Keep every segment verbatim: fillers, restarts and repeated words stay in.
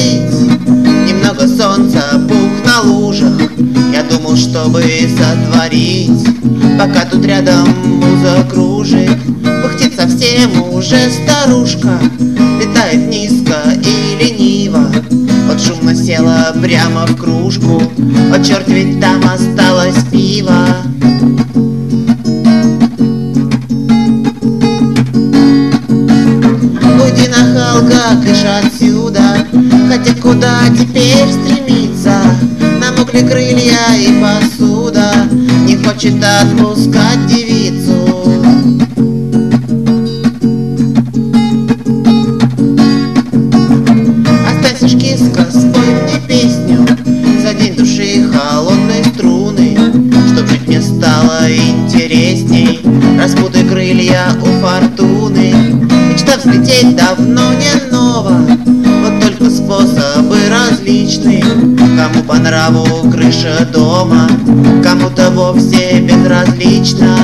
подарить. Немного солнца, пух на лужах, я думал, чтобы сотворить. Пока тут рядом муза кружит, пыхтит совсем уже старушка, летает низко и лениво. Вот шумно села прямо в кружку, вот черт, ведь там осталось пиво. Уйди, нахалка, кыш отсюда, хотя куда теперь стремиться? Намокли крылья и посуда, не хочет отпускать девицу. Останься ж, киска, спой мне песню за день души холодной струны, чтоб жить мне стало интересней. Распутай крылья у фортуны. Мечта взлететь давно не нова, вот только способы различны. Кому по нраву крыша дома, кому-то вовсе безразлично.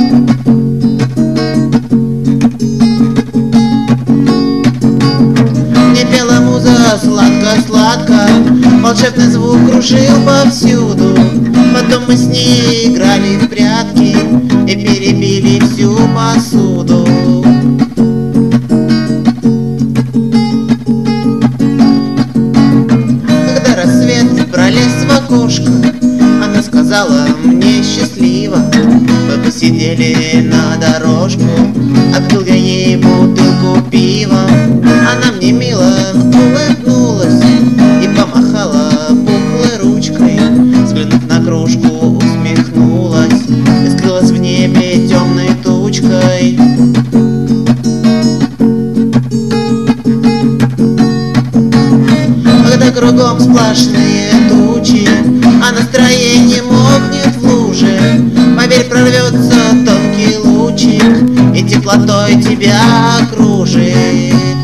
Мне пела муза сладко-сладко, волшебный звук кружил повсюду. Потом мы с ней играли в прятки и перебили всю посуду. Когда рассвет пролез в окошко, она сказала мне счастливо. Мы посидели на дорожку, открыл я ей бутылку пива. Она мне мило улыбнулась и помахала пухлой ручкой, взглянув на кружку, усмехнулась и скрылась в небе темной тучкой. Когда кругом сплошные тучи, а настроение мокнет в луже, поверь, прорвется тонкий лучик и теплотой тебя окружит.